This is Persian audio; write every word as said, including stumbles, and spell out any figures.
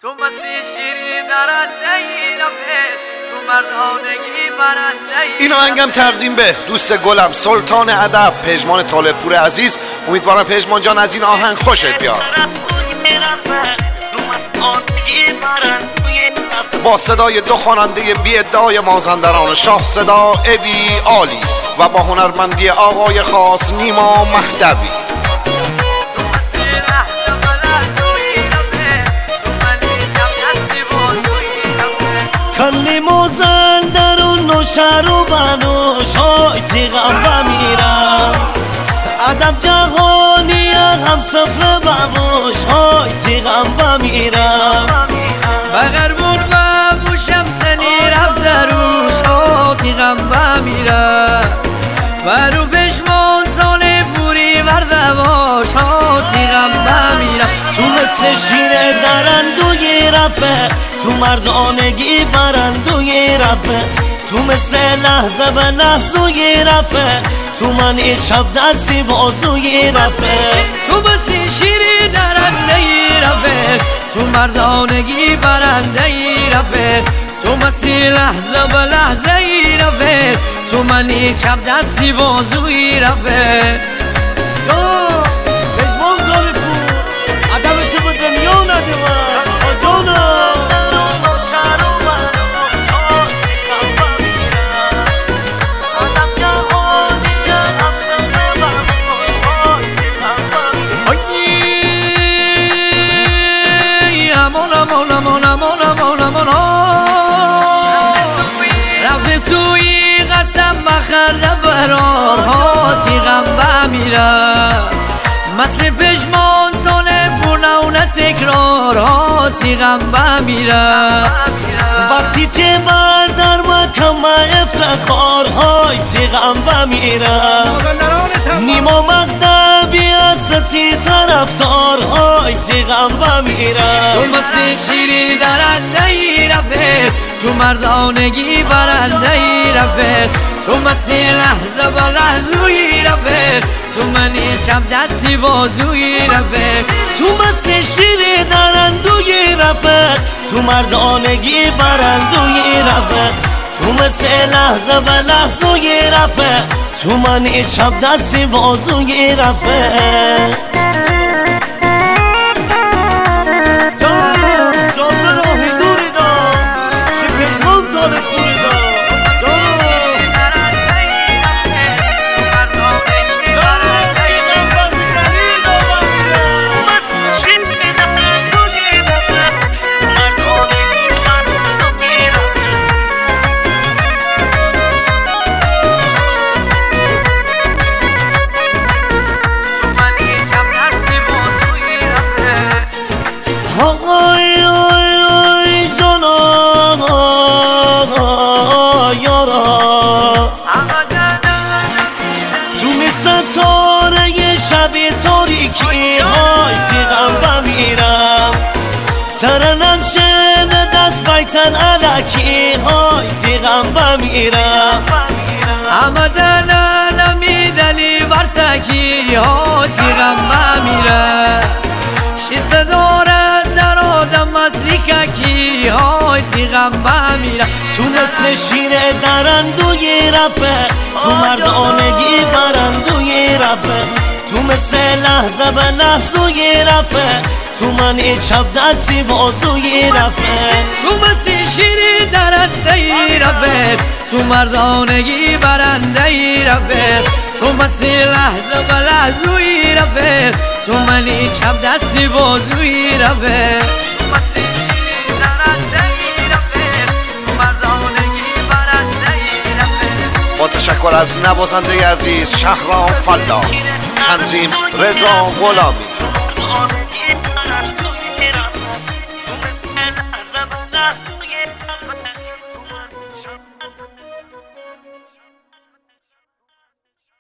تو مستی شیری درنده ای رفت، تو مردانگی برنده ای. اینو انگم تقدیم به دوست گلم سلطان ادب پژمان طالبپور عزیز. امیدوارم پژمان جان از این آهنگ خوشت بیاد. با صدای دو خواننده بی ادعای مازندران شاه صدا ابی عالی و با هنرمندی آقای خاص نیما مهدوی. کلی مازندران و شهر و بنوش های تیغم بمیرم، ادب جهانی هم سفره ببوش های تیغم بمیرم. بغربون ببوشم سنی رفت دروش ها تیغم بمیرم، و رو پشمان سال پوری ورده باش ها تیغم بمیرم. تو مثل شیر درندوی رفه، تو مردانگی برندوی رفه، تو مثل لحظه به لحظوی رفه، تو من ای چپ دستی بازوی رفه. تو مثل شیر درنده ای رفه، تو مردانگی برنده ای رفه، تو مثل لحظه به لحظه ای رفه، تو من ای چپ دستی بازوی رفه. تو پژمان طالبپور ادب تو به دنیا نده من آجانا. رفته توی قسم بخرده برار ها تیغم بمیرم، مثل پشمان طالبپور نونه تکرار ها تیغم بمیرم. وقتی که بر در مکم افتخار های تیغم بمیرم، نیما مهدوی استی طرفدار های تیغم بمیرم. تو مثل شیری درنده ای رفت، تو مردانگی برنده ای رفت، تو مثل لحظه به لحظوی رفت، تو منی چپ دستی بازوی رفت. تو مثل شیر درندوی رفت، تو مردانگی برندوی رفت، تو مثل لحظه به لحظوی رفت، تو منی چپ دستی بازوی رفت. ستاره شب تاریکی های تیغم بمیرم، ترنن شن دست بیتن علکی های تیغم بمیرم. همه دلن میدلی ورسکی ها تیغم بمیرم، شیست داره سر آدم مثلی ککی های تیغم بمیرم. تو مثل شیر درندوی رفه، تو مردانگی برندوی رفه، تو مثل لحظه به لحظوی رفه، تو من ای چپ دستی بازوی رفه. تو مثل شیر درنده ای رفه، تو مردانگی برنده ای رفه، تو مثل لحظه به لحظوی رفه، تو من ای چپ دستی بازوی رفه. با تشکر از نوازنده عزیز شهرام فلاح، تنظیم رضا غلامی.